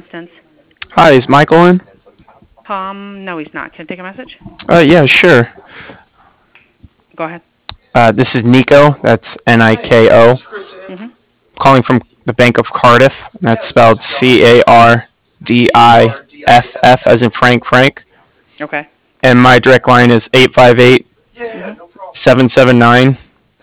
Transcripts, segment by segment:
assistance? Hi, is Michael in? No, he's not. Can I take a message? Yeah, sure. Go ahead. This is Nico. That's Niko. Mhm. Calling from the Bank of Cardiff. That's spelled Cardiff, as in Frank. Okay. And my direct line is 858 Mhm. 779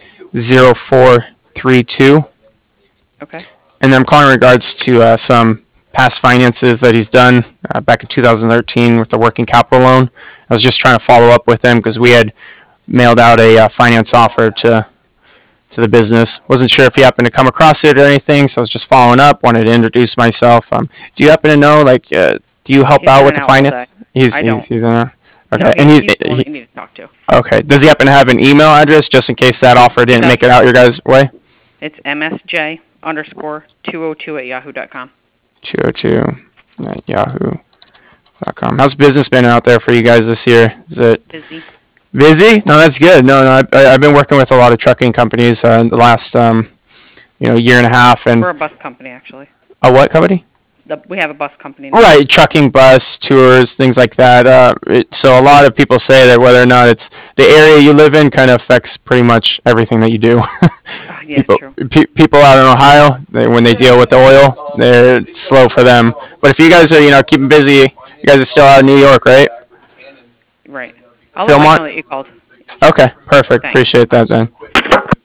0432. Okay. And I'm calling in regards to some past finances that he's done back in 2013 with the working capital loan. I was just trying to follow up with him because we had mailed out a finance offer to the business. Wasn't sure if you happened to come across it or anything, so I was just following up. Wanted to introduce myself. Do you happen to know, like, do you help He's out in with and the out all finance? day. He's I he's, don't. he's in there. No, Okay, and he's the one that you need to talk to. okay. Does he happen to have an email address just in case that offer He didn't does. make it out your guys' way? It's msj_202 at yahoo.com. 202 at yahoo.com. How's business been out there for you guys this year? Is it Busy. busy? No, that's good. No, I've been working with a lot of trucking companies in the last year and a half. And We're a bus company, actually. a what company? We have a bus company now. Right, trucking, bus, tours, things like that. So a lot of people say that whether or not it's the area you live in kind of affects pretty much everything that you do. Yeah, true. People out in Ohio, when they deal with the oil, they're slow for them. But if you guys are, keeping busy, you guys are still out in New York, right? Right. I'll let Mike Philmont? know that you called. Okay, perfect. Thanks. Appreciate Bye. that then.